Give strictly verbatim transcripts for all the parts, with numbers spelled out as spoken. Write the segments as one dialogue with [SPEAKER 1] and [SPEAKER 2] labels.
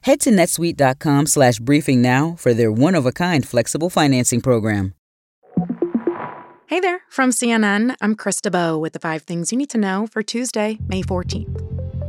[SPEAKER 1] Head to netsuite.com slash briefing now for their one-of-a-kind flexible financing program.
[SPEAKER 2] Hey there, from C N N, I'm Krista Bowe with the five things you need to know for Tuesday, May fourteenth.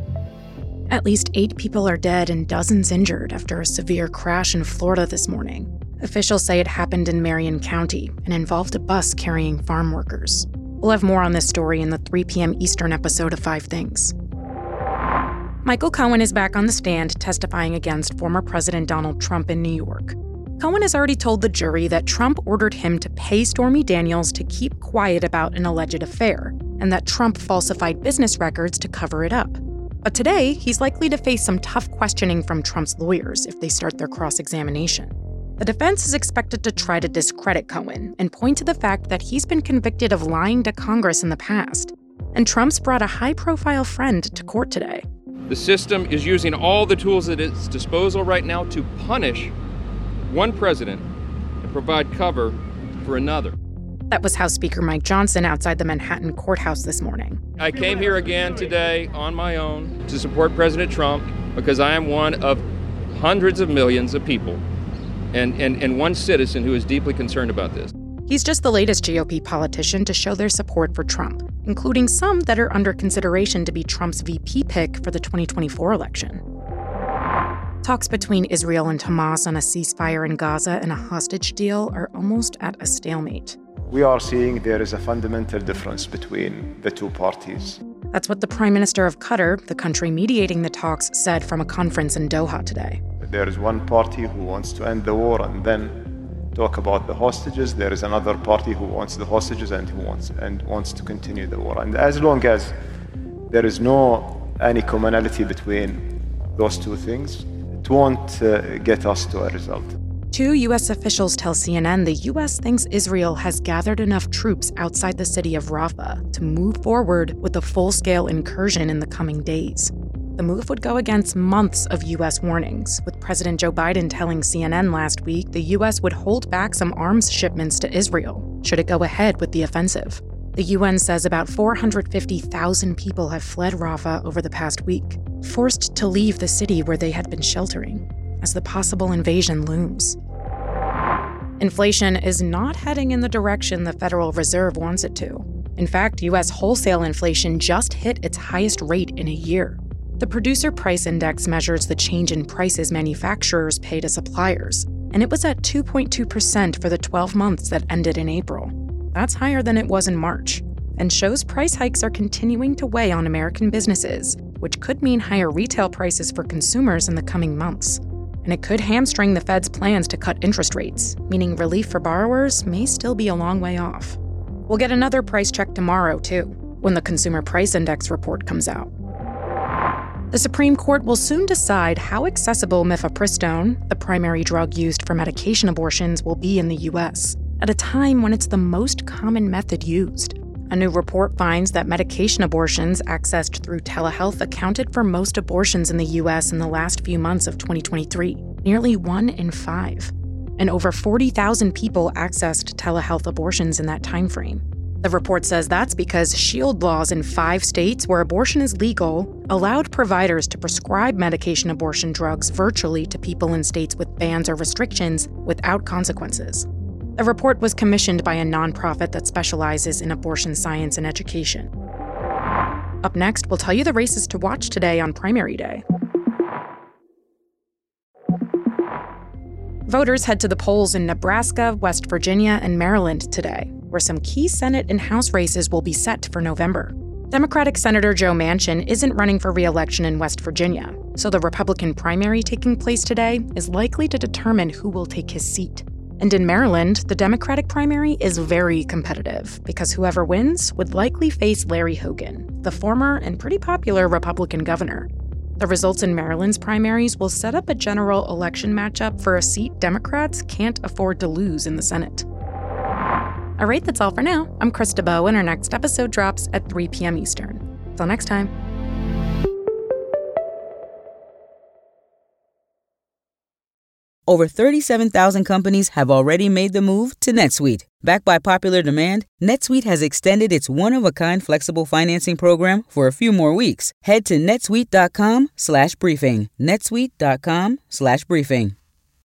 [SPEAKER 2] At least eight people are dead and dozens injured after a severe crash in Florida this morning. Officials say it happened in Marion County and involved a bus carrying farm workers. We'll have more on this story in the three p.m. Eastern episode of Five Things. Michael Cohen is back on the stand testifying against former President Donald Trump in New York. Cohen has already told the jury that Trump ordered him to pay Stormy Daniels to keep quiet about an alleged affair, and that Trump falsified business records to cover it up. But today, he's likely to face some tough questioning from Trump's lawyers if they start their cross-examination. The defense is expected to try to discredit Cohen and point to the fact that he's been convicted of lying to Congress in the past. And Trump's brought a high-profile friend to court today.
[SPEAKER 3] The system is using all the tools at its disposal right now to punish one president and provide cover for another.
[SPEAKER 2] That was House Speaker Mike Johnson outside the Manhattan courthouse this morning.
[SPEAKER 3] I came here again today on my own to support President Trump because I am one of hundreds of millions of people and, and, and one citizen who is deeply concerned about this.
[SPEAKER 2] He's just the latest G O P politician to show their support for Trump, including some that are under consideration to be Trump's V P pick for the twenty twenty-four election. Talks between Israel and Hamas on a ceasefire in Gaza and a hostage deal are almost at a stalemate.
[SPEAKER 4] We are seeing there is a fundamental difference between the two parties.
[SPEAKER 2] That's what the Prime Minister of Qatar, the country mediating the talks, said from a conference in Doha today.
[SPEAKER 4] There is one party who wants to end the war and then talk about the hostages. There is another party who wants the hostages and who wants and wants to continue the war. And as long as there is no any commonality between those two things, it won't uh, get us to a result.
[SPEAKER 2] Two U S officials tell C N N the U S thinks Israel has gathered enough troops outside the city of Rafah to move forward with a full-scale incursion in the coming days. The move would go against months of U S warnings, with President Joe Biden telling C N N last week the U S would hold back some arms shipments to Israel should it go ahead with the offensive. The U N says about four hundred fifty thousand people have fled Rafah over the past week, forced to leave the city where they had been sheltering, as the possible invasion looms. Inflation is not heading in the direction the Federal Reserve wants it to. In fact, U S wholesale inflation just hit its highest rate in a year. The Producer Price Index measures the change in prices manufacturers pay to suppliers, and it was at two point two percent for the twelve months that ended in April. That's higher than it was in March, and shows price hikes are continuing to weigh on American businesses, which could mean higher retail prices for consumers in the coming months. And it could hamstring the Fed's plans to cut interest rates, meaning relief for borrowers may still be a long way off. We'll get another price check tomorrow, too, when the Consumer Price Index report comes out. The Supreme Court will soon decide how accessible mifepristone, the primary drug used for medication abortions, will be in the U S, at a time when it's the most common method used. A new report finds that medication abortions accessed through telehealth accounted for most abortions in the U S in the last few months of twenty twenty-three, nearly one in five. And over forty thousand people accessed telehealth abortions in that timeframe. The report says that's because SHIELD laws in five states where abortion is legal allowed providers to prescribe medication abortion drugs virtually to people in states with bans or restrictions without consequences. The report was commissioned by a nonprofit that specializes in abortion science and education. Up next, we'll tell you the races to watch today on primary day. Voters head to the polls in Nebraska, West Virginia, and Maryland today, where some key Senate and House races will be set for November. Democratic Senator Joe Manchin isn't running for re-election in West Virginia, so the Republican primary taking place today is likely to determine who will take his seat. And in Maryland, the Democratic primary is very competitive because whoever wins would likely face Larry Hogan, the former and pretty popular Republican governor. The results in Maryland's primaries will set up a general election matchup for a seat Democrats can't afford to lose in the Senate. All right, that's all for now. I'm Krista Bowe, and our next episode drops at three p.m. Eastern. Till next time.
[SPEAKER 1] Over thirty-seven thousand companies have already made the move to NetSuite. Backed by popular demand, NetSuite has extended its one-of-a-kind flexible financing program for a few more weeks. Head to netsuite.com slash briefing. netsuite.com slash briefing.